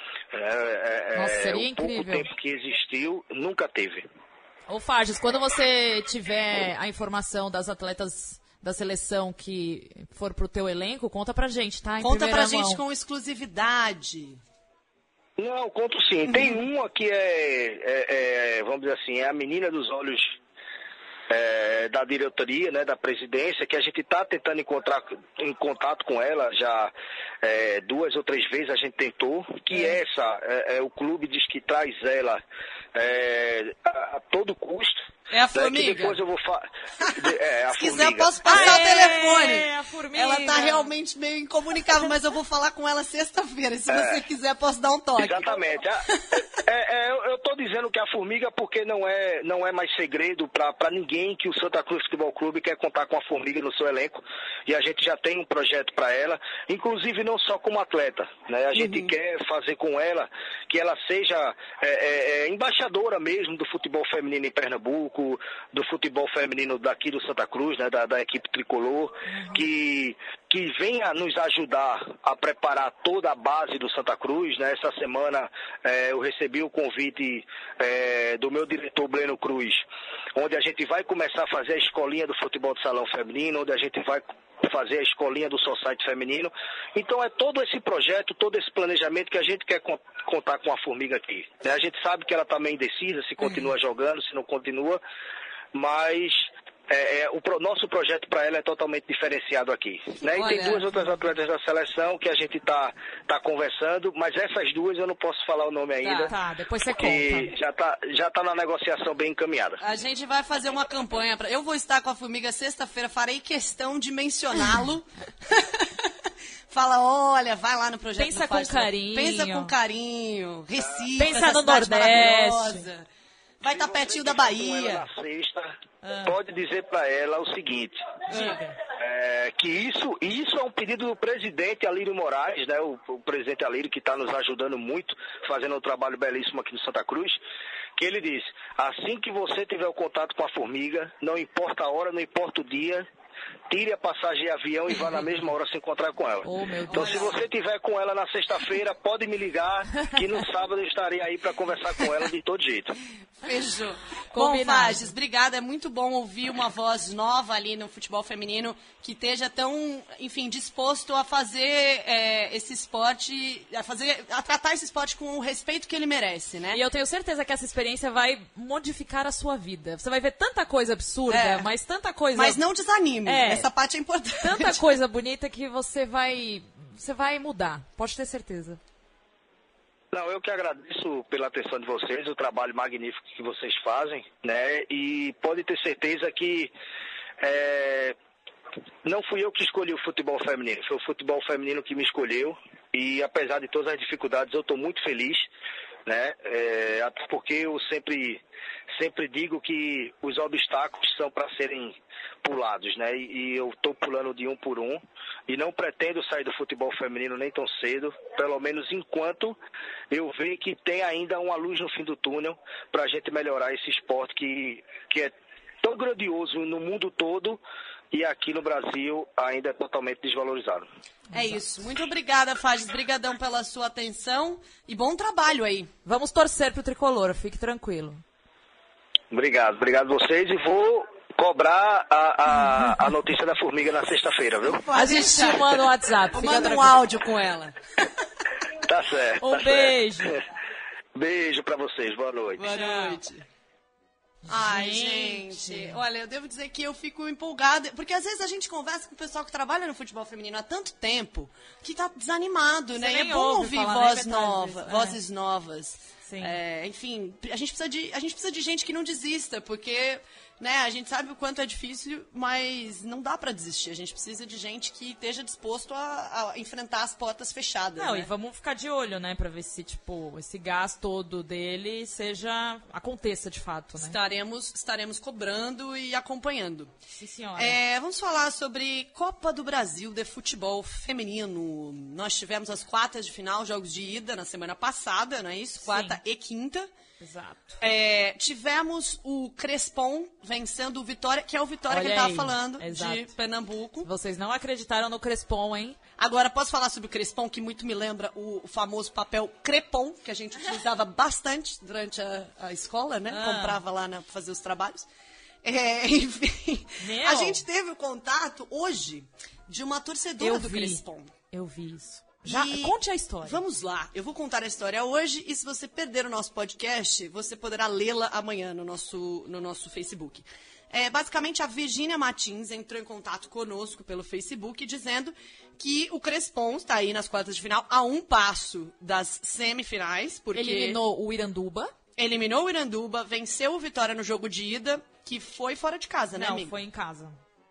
É, é, Nossa, seria o incrível. pouco tempo que existiu, nunca teve. Ô Farges, quando você tiver a informação das atletas da seleção que for pro teu elenco, conta pra gente, tá? Em conta pra mão. gente com exclusividade. Não, conto sim. Uhum. Tem uma que é, é, é, vamos dizer assim, é a menina dos olhos é, da diretoria, né, da presidência, que a gente está tentando encontrar em contato com ela já é, duas ou três vezes a gente tentou, que é. essa, é, é, o clube diz que traz ela é, a, a todo custo. É a formiga. É, que depois eu vou fa... é, a Se formiga. quiser, eu posso passar ah, o telefone. É, a formiga. Ela tá realmente meio incomunicável, mas eu vou falar com ela sexta-feira. Se é, você quiser, posso dar um toque. Exatamente. É, é, eu estou dizendo que a formiga porque não é, não é mais segredo para ninguém que o Santa Cruz Futebol Clube quer contar com a formiga no seu elenco. E a gente já tem um projeto para ela, inclusive não só como atleta, né? A gente uhum. quer fazer com ela que ela seja é, é, embaixadora mesmo do futebol feminino em Pernambuco, do futebol feminino daqui do Santa Cruz, né, da, da equipe tricolor, uhum. que, que venha nos ajudar a preparar toda a base do Santa Cruz, né? Essa semana é, eu recebi o convite é, do meu diretor Breno Cruz, onde a gente vai começar a fazer a escolinha do futebol de salão feminino, onde a gente vai fazer a escolinha do society feminino. Então é todo esse projeto, todo esse planejamento que a gente quer contar com a formiga aqui, né? A gente sabe que ela está meio indecisa, se continua uhum. jogando, se não continua, mas é, é, o pro, nosso projeto para ela é totalmente diferenciado aqui, né? E tem duas outras atletas da seleção que a gente está tá conversando, mas essas duas eu não posso falar o nome ainda. Tá, tá, depois você conta. Já está já tá na negociação bem encaminhada. A gente vai fazer uma campanha. Pra... Eu vou estar com a formiga sexta-feira, farei questão de mencioná-lo. Fala, olha, vai lá no projeto. Pensa com carinho. Pensa com carinho. Recife, pensa no Nordeste. Vai estar tá pertinho da Bahia. Na sexta, ah. pode dizer para ela o seguinte, é, que isso, isso é um pedido do presidente Alírio Moraes, né, o, o presidente Alírio, que está nos ajudando muito, fazendo um trabalho belíssimo aqui no Santa Cruz, que ele diz, assim que você tiver o contato com a formiga, não importa a hora, não importa o dia, tire a passagem de avião e vá na mesma hora se encontrar com ela. Oh, então, se você estiver com ela na sexta-feira, pode me ligar, que no sábado eu estarei aí para conversar com ela de todo jeito. Fechou. Bom, Farges, obrigada. É muito bom ouvir uma voz nova ali no futebol feminino que esteja tão, enfim, disposto a fazer é, esse esporte, a, fazer, a tratar esse esporte com o respeito que ele merece, né? E eu tenho certeza que essa experiência vai modificar a sua vida. Você vai ver tanta coisa absurda, é. mas tanta coisa... Mas não desanime. É. Essa parte é importante. Tanta coisa bonita que você vai, você vai mudar. Pode ter certeza. Não, eu que agradeço pela atenção de vocês, o trabalho magnífico que vocês fazem, né? E pode ter certeza que é, não fui eu que escolhi o futebol feminino, foi o futebol feminino que me escolheu. E apesar de todas as dificuldades, eu estou muito feliz, né? É, até porque eu sempre, sempre digo que os obstáculos são para serem pulados, né? E, e eu estou pulando de um por um e não pretendo sair do futebol feminino nem tão cedo, pelo menos enquanto eu ver que tem ainda uma luz no fim do túnel para a gente melhorar esse esporte que, que é tão grandioso no mundo todo e aqui no Brasil ainda é totalmente desvalorizado. É isso. Muito obrigada, Fages. Brigadão pela sua atenção e bom trabalho aí. Vamos torcer pro Tricolor, fique tranquilo. Obrigado, obrigado a vocês e vou cobrar a, a, a notícia da formiga na sexta-feira, viu? A gente te manda um WhatsApp. Manda um áudio com ela. Tá certo. Um tá beijo. Certo. Beijo pra vocês, boa noite. Boa noite. Ai, gente, olha, eu devo dizer que eu fico empolgada, porque às vezes a gente conversa com o pessoal que trabalha no futebol feminino há tanto tempo que tá desanimado, Você né? E é nem bom ouve ouvir falar, voz nem metade nova, disso, é. vozes novas. Sim. É, enfim, a gente, precisa de, a gente precisa de gente que não desista, porque né, a gente sabe o quanto é difícil, mas não dá pra desistir. A gente precisa de gente que esteja disposto a, a enfrentar as portas fechadas. Não, né? e vamos ficar de olho, né, pra ver se, tipo, esse gás todo dele seja, aconteça de fato, né? Estaremos, estaremos cobrando e acompanhando. Sim, senhora. É, vamos falar sobre Copa do Brasil de futebol feminino. Nós tivemos as quartas de final, jogos de ida na semana passada, não é isso? Quarta Sim. e quinta. Exato. É, tivemos o Crespon vencendo o Vitória, que é o Vitória Olha que ele estava aí. falando, Exato. de Pernambuco. Vocês não acreditaram no Crespon, hein? Agora, posso falar sobre o Crespon, que muito me lembra o, o famoso papel crepom, que a gente utilizava bastante durante a, a escola, né? Ah. Comprava lá para fazer os trabalhos. É, enfim, Meu. a gente teve o contato hoje de uma torcedora Eu do vi. Crespon. Eu vi isso. Já, E conte a história. Vamos lá, eu vou contar a história hoje e se você perder o nosso podcast, você poderá lê-la amanhã no nosso, no nosso Facebook. É, basicamente, a Virgínia Martins entrou em contato conosco pelo Facebook dizendo que o Crespon está aí nas quartas de final a um passo das semifinais, porque Eliminou o Iranduba. eliminou o Iranduba, venceu o Vitória no jogo de ida, que foi fora de casa, né, Não, amigo? foi em casa.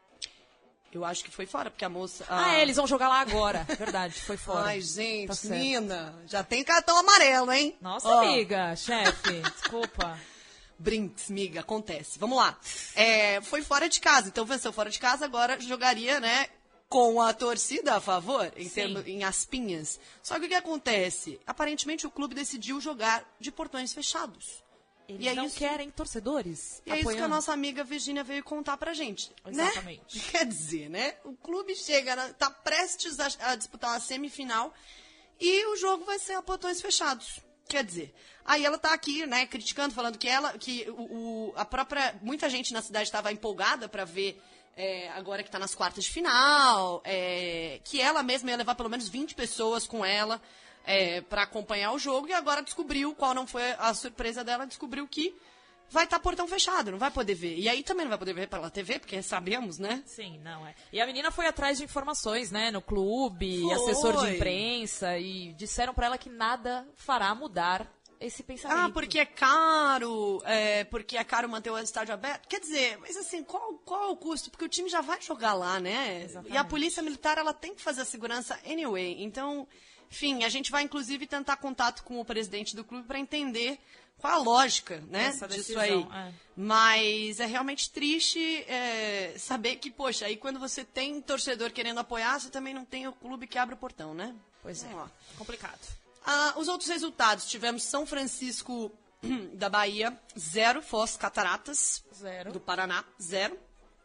Eu acho que foi fora, porque a moça... Ah, é, eles vão jogar lá agora. Verdade, foi fora. Ai, gente, Tá certo. Nina, já tem cartão amarelo, hein? Nossa, Ó, amiga, chefe, desculpa. Brinks, miga, acontece. Vamos lá. É, foi fora de casa, então venceu fora de casa, agora jogaria, né, com a torcida a favor, em, Sim. termo, em aspinhas. Só que o que acontece? Aparentemente o clube decidiu jogar de portões fechados. Eles E é não isso- querem torcedores E é isso que a apoiando. nossa amiga Virgínia veio contar pra gente. Exatamente. Né? Quer dizer, né? O clube chega, na- tá prestes a, a disputar uma semifinal e o jogo vai ser a portões fechados. Quer dizer, aí ela tá aqui, né, criticando, falando que ela, que o, o- a própria, muita gente na cidade estava empolgada pra ver é, agora que tá nas quartas de final, é, que ela mesma ia levar pelo menos vinte pessoas com ela é, para acompanhar o jogo e agora descobriu, qual não foi a surpresa dela, descobriu que vai estar portão fechado, não vai poder ver. E aí também não vai poder ver pela T V, porque sabemos, né? Sim, não é. E a menina foi atrás de informações, né, no clube, Foi. assessor de imprensa, e disseram pra ela que nada fará mudar esse pensamento. Ah, porque é caro, é, porque é caro manter o estádio aberto. Quer dizer, mas assim, qual, qual é o custo? Porque o time já vai jogar lá, né? Exatamente. E a polícia militar, ela tem que fazer a segurança anyway. Então, enfim, a gente vai inclusive tentar contato com o presidente do clube para entender qual a lógica, né, Essa disso decisão, aí. é. Mas é realmente triste é, saber que, poxa, aí quando você tem torcedor querendo apoiar, você também não tem o clube que abre o portão, né? Pois é, Vamos lá. complicado. Ah, os outros resultados, tivemos São Francisco da Bahia, zero, Foz Cataratas, Zero. do Paraná, zero.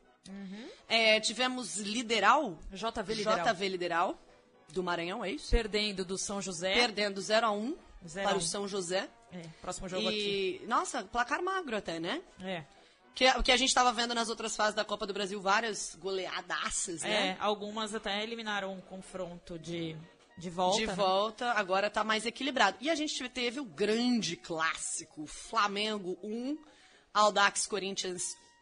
É, tivemos Lideral, J V Lideral. J V Lideral, do Maranhão, é isso? Perdendo do São José. Perdendo zero a um zero a para um. o São José. É, próximo jogo aqui. E, nossa, placar magro até, né? É. Que, o que a gente estava vendo nas outras fases da Copa do Brasil, várias goleadaças, É, né? algumas até eliminaram um confronto de, de volta. De né? volta, agora tá mais equilibrado. E a gente teve o grande clássico, Flamengo um, Audax Corinthians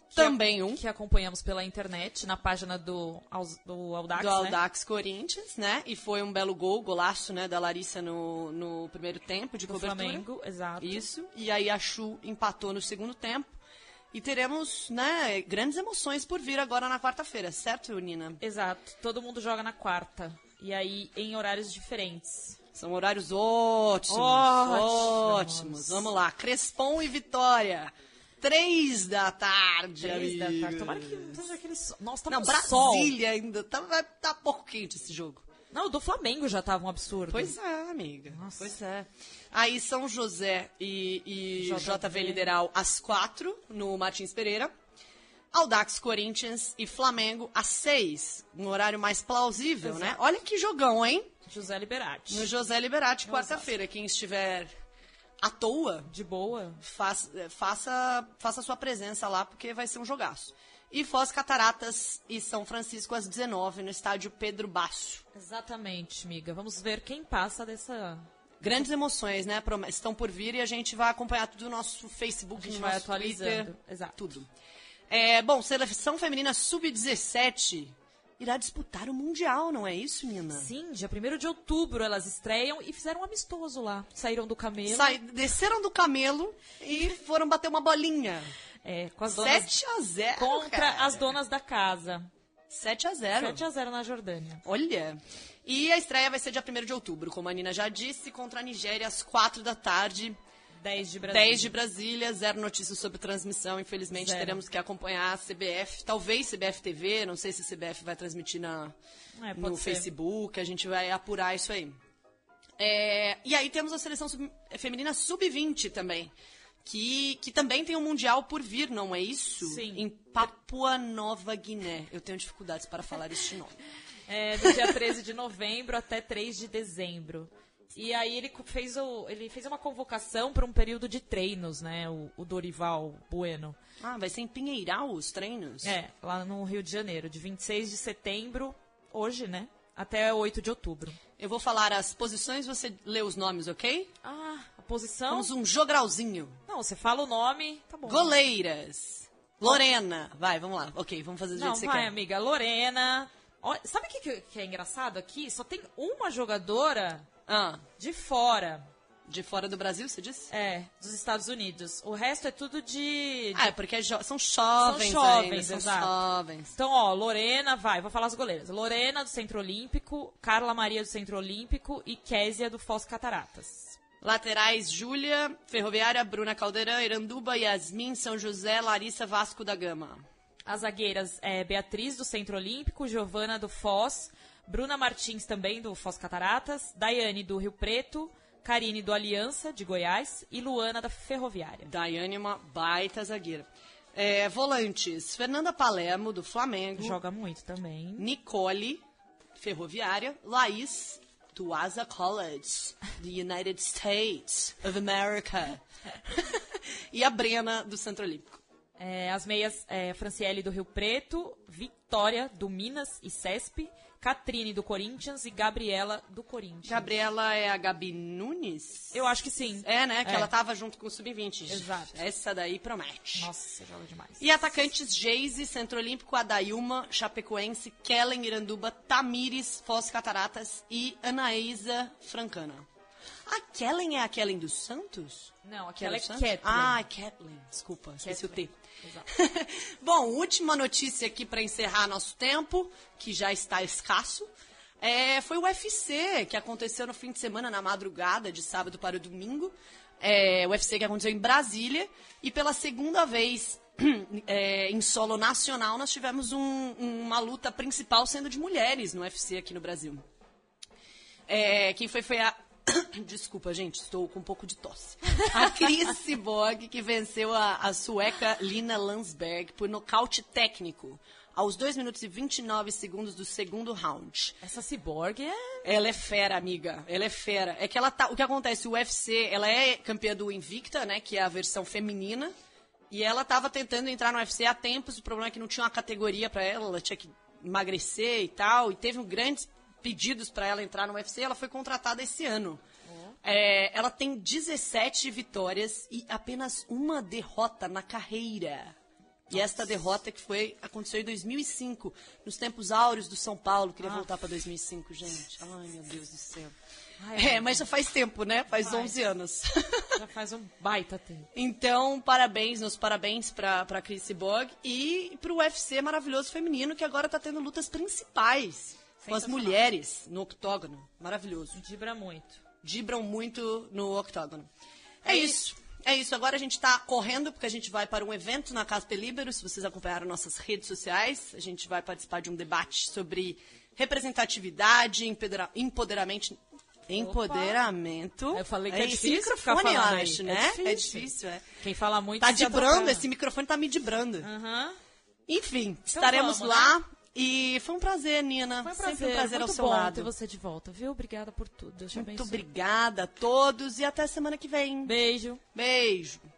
também um. Que acompanhamos pela internet, na página do, do Audax, Do né? Audax Corinthians, né? E foi um belo gol, golaço, né, da Larissa no, no primeiro tempo de Do cobertura. Flamengo, exato. Isso. E aí a Chu empatou no segundo tempo. E teremos, né, grandes emoções por vir agora na quarta-feira, certo, Nina? Exato. Todo mundo joga na quarta. E aí, em horários diferentes. São horários ótimos. Ótimos. Ótimos. Vamos lá. Crespon e Vitória. Três da tarde, Três da amigo. tarde. Tomara que não seja aquele sol. Nossa, tá Não, um Brasília sol. ainda. Tá, vai tá pouco quente esse jogo. Não, o do Flamengo já tava um absurdo. Pois é, amiga. Nossa. Pois é. Aí São José e, e J V. J V Lideral às quatro, no Martins Pereira. Audax Corinthians e Flamengo às seis, um horário mais plausível, Exato. né? Olha que jogão, hein? José Liberati. No José Liberati, quarta-feira. Quem estiver à toa, De boa. faça, faça, faça sua presença lá, porque vai ser um jogaço. E Foz Cataratas e São Francisco às dezenove, no estádio Pedro Basso. Exatamente, amiga. Vamos ver quem passa dessa... Grandes emoções, né? Prom- Estão por vir e a gente vai acompanhar tudo no nosso Facebook, A gente no vai nosso atualizando. Twitter, Exato. tudo. É, bom, Seleção Feminina sub dezessete irá disputar o Mundial, não é isso, Nina? Sim, dia primeiro de outubro elas estreiam e fizeram um amistoso lá. Saíram do camelo. Sai- desceram do camelo e foram bater uma bolinha. É, com as donas... sete a zero, Contra cara. as donas da casa. sete a zero. sete a zero na Jordânia. Olha. E a estreia vai ser dia primeiro de outubro, como a Nina já disse, contra a Nigéria às quatro da tarde. dez de Brasília. dez de Brasília, zero notícias sobre transmissão. Infelizmente, Zero. teremos que acompanhar a C B F. Talvez C B F T V, não sei se a C B F vai transmitir na, É, pode no ser. Facebook. A gente vai apurar isso aí. É, e aí temos a seleção sub- feminina sub vinte também. Que, que também tem um Mundial por vir, não é isso? Sim. Em Papua Nova Guiné. Eu tenho dificuldades para falar este nome. É, do dia treze de novembro até três de dezembro. E aí ele co- fez, o, ele fez uma convocação para um período de treinos, né? O, o Dorival Bueno. Ah, vai ser em Pinheiral os treinos? É, lá no Rio de Janeiro, de vinte e seis de setembro, hoje, né? Até oito de outubro. Eu vou falar as posições, você lê os nomes, ok? Ah, a posição? Vamos um jogralzinho. Não, você fala o nome, tá bom. Goleiras. Lorena. Vai, vamos lá. Ok, vamos fazer do Não, jeito que você vai, quer. amiga. Lorena. Ó, sabe o que, que- que é engraçado aqui? Só tem uma jogadora Ah, de fora. de fora do Brasil, você disse? É, dos Estados Unidos. O resto é tudo de... de- Ah, é porque é jo- são jovens São ainda, jovens, são exato. jovens. Então, ó, Lorena, vai, vou falar as goleiras. Lorena, do Centro Olímpico, Carla Maria, do Centro Olímpico e Késia, do Foz Cataratas. Laterais, Júlia, Ferroviária, Bruna Caldeirão, Iranduba, Yasmin, São José, Larissa, Vasco da Gama. As zagueiras, é, Beatriz, do Centro Olímpico, Giovana, do Foz, Bruna Martins, também, do Foz Cataratas, Daiane, do Rio Preto, Karine, do Aliança, de Goiás, e Luana, da Ferroviária. Daiane, uma baita zagueira. É, volantes, Fernanda Palermo, do Flamengo. Joga muito também. Nicole, Ferroviária. Laís, do Asa College, the United States of America. E a Brena, do Centro Olímpico. É, as meias, é, Franciele, do Rio Preto, Vitória, do Minas e Cesp, Catrine, do Corinthians e Gabriela, do Corinthians. Gabriela é a Gabi Nunes? Eu acho que sim. É, né? Que É. ela tava junto com o sub vinte. Exato. Essa daí promete. Nossa, joga demais. E atacantes Geise, Centro Olímpico, Adailma, Chapecoense, Kellen, Iranduba, Tamires, Foz Cataratas e Anaísa Francana. A Kellen é a Kellen dos Santos? Não, aquela é dos Santos? Kathleen. Ah, Kathleen. Desculpa, esqueci o T. Kathleen. Exato. Bom, última notícia aqui para encerrar nosso tempo, que já está escasso. É, foi o U F C, que aconteceu no fim de semana, na madrugada, de sábado para o domingo. É, o U F C que aconteceu em Brasília. E pela segunda vez é, em solo nacional, nós tivemos um- uma luta principal sendo de mulheres no U F C aqui no Brasil. É, quem foi foi a... Desculpa, gente, estou com um pouco de tosse. A Cris Cyborg, que venceu a, a sueca Lina Landsberg por nocaute técnico, aos dois minutos e vinte e nove segundos do segundo round. Essa ciborgue é... Ela é fera, amiga. Ela é fera. É que ela tá. O que acontece? O U F C, ela é campeã do Invicta, né? Que é a versão feminina. E ela tava tentando entrar no U F C há tempos. O problema é que não tinha uma categoria pra ela. Ela tinha que emagrecer e tal. E teve um grandes pedidos pra ela entrar no U F C. Ela foi contratada esse ano. É, ela tem dezessete vitórias e apenas uma derrota na carreira. E esta derrota que foi, aconteceu em dois mil e cinco, nos tempos áureos do São Paulo. Queria Ah. voltar para dois mil e cinco, gente. Ai, meu Deus do céu. Ai, É, mas já faz tempo, né? Faz Faz. onze anos. Já faz um baita tempo. Então, parabéns, meus parabéns pra, pra Chrissy Bog e pro U F C maravilhoso feminino, que agora tá tendo lutas principais com as Sensacional. mulheres no octógono. Maravilhoso. Dibra muito. Dibram muito no octógono. É, É isso. É isso. Agora a gente tá correndo, porque a gente vai para um evento na Casper Libero. Se vocês acompanharam nossas redes sociais, a gente vai participar de um debate sobre representatividade, empodera- empoderamento... Empoderamento. Eu falei que é é esse difícil ficar microfone, eu falando aí. acho, É né? difícil. É difícil, é. Quem fala muito... Tá se dibrando, atrapalha. esse microfone tá me dibrando. Aham. Enfim, estaremos vamos, lá. E foi um prazer, Nina. Foi um Sempre prazer, um prazer muito ao seu bom lado. ter você de volta, viu? Obrigada por tudo. Deus te Muito abençoe. obrigada a todos e até semana que vem. Beijo. Beijo.